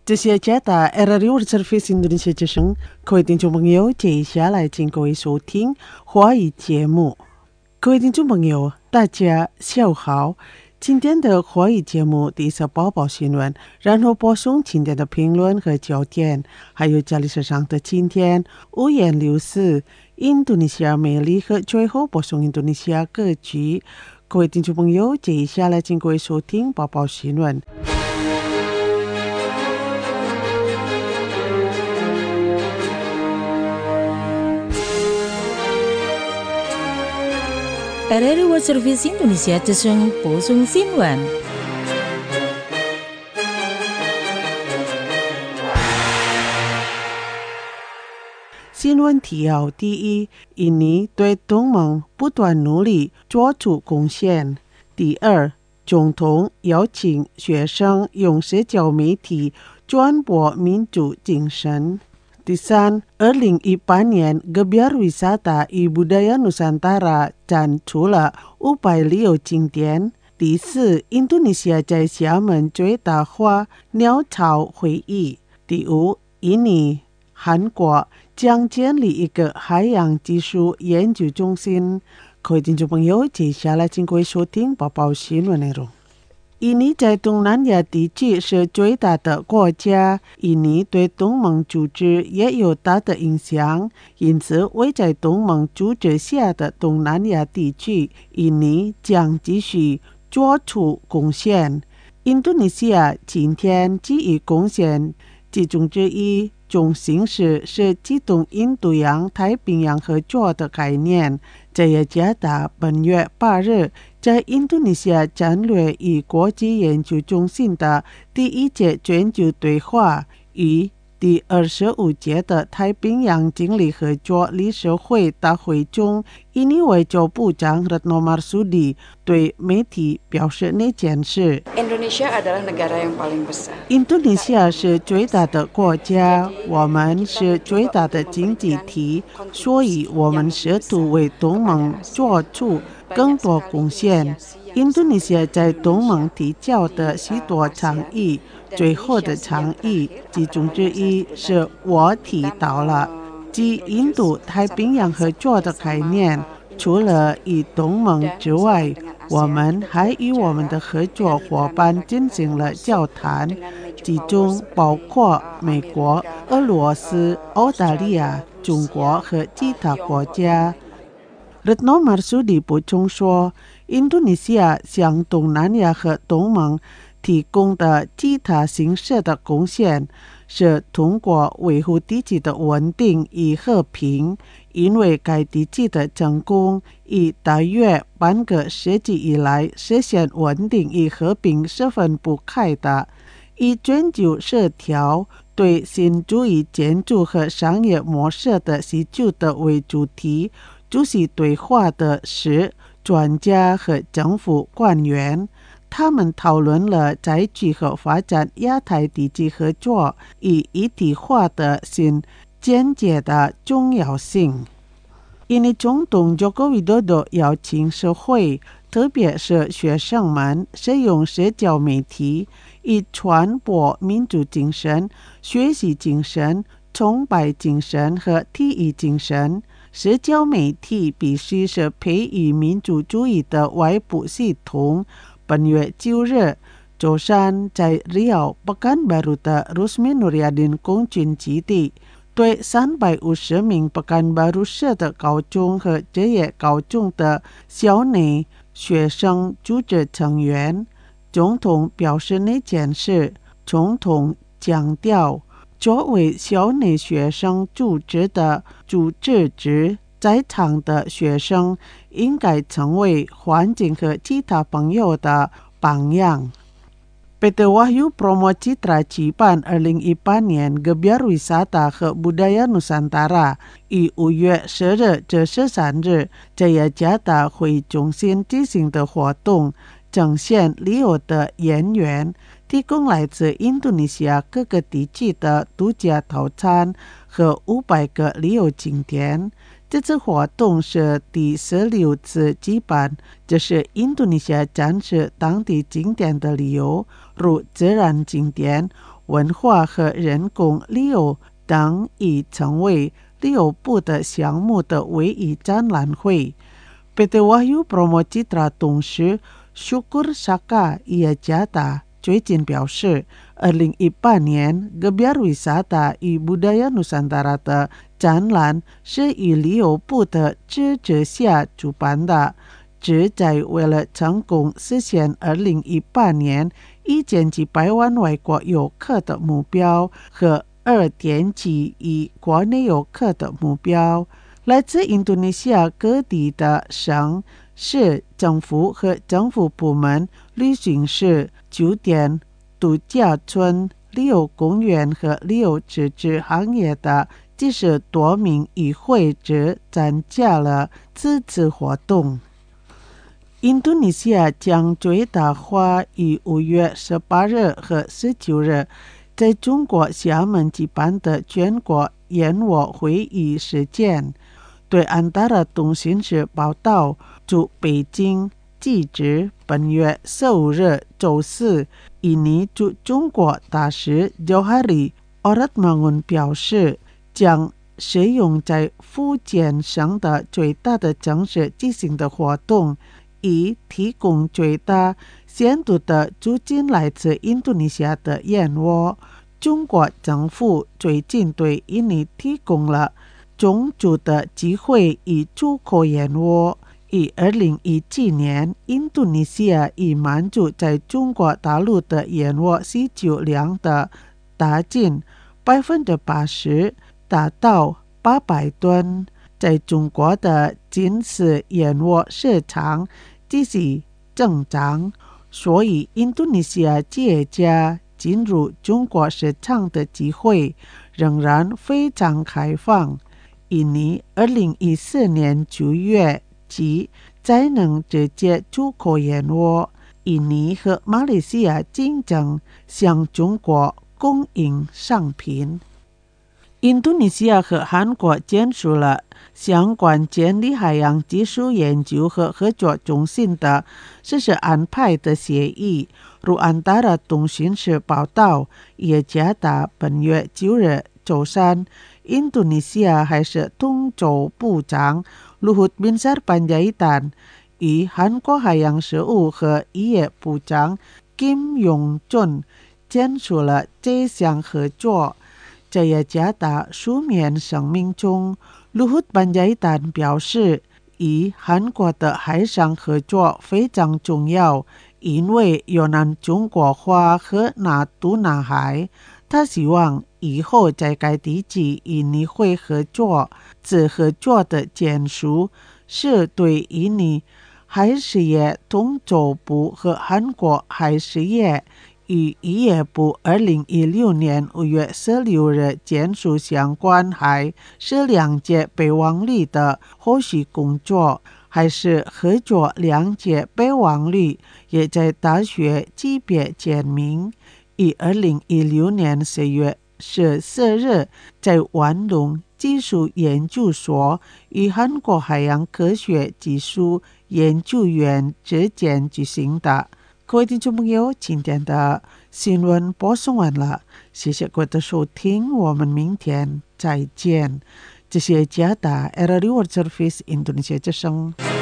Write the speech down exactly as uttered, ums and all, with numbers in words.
这些加大 R R I World Service Indonesia 之声，各位听众朋友，接下来请各位收听华语节目。各位听众朋友，大家下午好。今天的华语节目第一次播报新闻，然后播送今天的评论和焦点，还有家里时上的今天五颜六色印度尼西亚美丽和最后播送印度尼西亚歌曲。各位听众朋友，接下来请各位收听播报新闻。 R R I World Service Indonesia 之声播送新闻。 新闻提要：第一，印尼对东盟不断努力做出贡献；第二，总统邀请学生用社交媒体传播民主精神；第三，二零一八年 Gebiar Wisata I Budaya Nusantara 展出了五百旅游景点；第四，印度尼西亚在厦门最大化鸟巢会议；第五，印尼、韩国将建立一个海洋技术研究中心。各位听众朋友，接下来请各位收听播报新闻内容。印尼在东南亚地区是最大的国家，印尼对东盟组织也有大的影响，因此位在东盟组织下的东南亚地区，印尼将继续做出贡献。印度尼西亚今天基于贡献其中之一，中心是是激动印度洋太平洋合作的概念。这也加大本月八日在印度尼西亚战略与国际研究中心的第一届全球对话与第二十五届的太平洋经理合作理事会大会中，印尼外交部长 Retno Marsudi 对媒体表示那件事。印度尼西亚是最大的国家，我们是最大的经济体，所以我们试图为东盟做出更多贡献。印度尼西亚在东盟提交的许多倡议，最后的倡议其中之一是我提到了，即印度太平洋合作的概念。除了与东盟之外，我们还与我们的合作伙伴进行了交谈，其中包括美国、俄罗斯、澳大利亚、中国和其他国家。Retno Marsudi 补充说，印度尼西亚向东南亚和东盟提供的其他形式的贡献是通过维护地区的稳定与和平，因为该地区的成功以大约半个世纪以来实现稳定与和平十分不开的，以全球协调对新主义建筑和商业模式的需求的为主题。出席对话的是专家和政府官员，他们讨论了采取和发展亚太地区合作与一体化的新见解的重要性。印尼总统 Joko Widodo 邀请社会，特别是学生们使用社交媒体，以传播民主精神、学习精神、崇拜精神和体育精神。社交媒体必须是培育民主主义的外部系统。本月九日，周三在Riau Pekanbaru的 Rusmi Nuryadin 空军基地，对三百五十名Pekanbaru市的高中和职业高中的校内学生组织成员，总统表示那件事。总统强调，作为校内学生组织的组织者，在场的学生应该成为环境和其他朋友的榜样。P T Wahyu Promo Citra举办二零一八年 Gebiar Wisata 和 Budaya Nusantara 于五月十日至十三日在雅加达会议中心进行的活动，呈现旅游的演员，提供来自印度尼西亚各个地区的度假套餐和五百个旅游景点。这次活动是第十六次举办，这是印度尼西亚展示当地景点的理由，如自然景点、 文化和人工旅游等已成为旅游部的项目的唯一展览会。P T Wahyu Promo Citra 董事 Syukur Saka Iyajata 最近表示，二零一八年 Gebiar Wisata与 Budaya Nusantara 的展览是以旅游部的支持下主办的，旨在为了成功实现二零一八年一千几百万外国游客的目标和二点几亿国内游客的目标。来自印度尼西亚各地的省市政府和政府部门、旅行社、酒店、度假村、旅游公园和旅游自治行业的几十多名与会者参加了此次活动。印度尼西亚将最大化于五月十八日和十九日在中国厦门举办的全国燕窝会议事件。对安达的通讯社报道，驻北京记者本月十五日周四，印尼驻中国大使 Johari Oratmangun 表示，将使用在福建省的最大的城市进行的活动，以提供最大限度的租金来自印度尼西亚的燕窝。中国政府最近对印尼提供了种植的机会以出口燕窝。以二零一七年，印度尼西亚已满足在中国大陆的燕窝需求量的达近百分之八十，达到八百吨。在中国的金丝燕窝市场继续增长，所以印度尼西亚企业家进入中国市场的机会仍然非常开放。印尼二零一四年九月起才能直接出口燕窝。印尼和马来西亚竞争向中国供应商品。印度尼西亚和韩国签署了相关建立海洋技术研究和合作中心的实施安排的协议。如安达的通讯社报道，耶加达本月九日周三，印度尼西亚还是通州部长 Luhut Binsar Panjaitan 与韩国海洋事务和渔业部长 Kim Yong-chun 签署了这项合作。在耶加达书面声明中， Luhut Panjaitan 表示，与韩国的海上合作非常重要，因为有南中国化和纳杜纳海。他希望以后在该地区印尼会合作。此合作的签署是对印尼海事业通州部和韩国海事业与渔业部二零一六年五月十六日签署相关海事两界备忘录的后续工作。还是合作两界备忘录也在大学级别签名。于二零一六年十月十四日在万隆技术研究所与韩国海洋科学技术研究院之间举行的。各位听众朋友，今天的新闻播送完了，谢谢各位的收听，我们明天再见。这是加达 R R I World Service Indonesia 之声。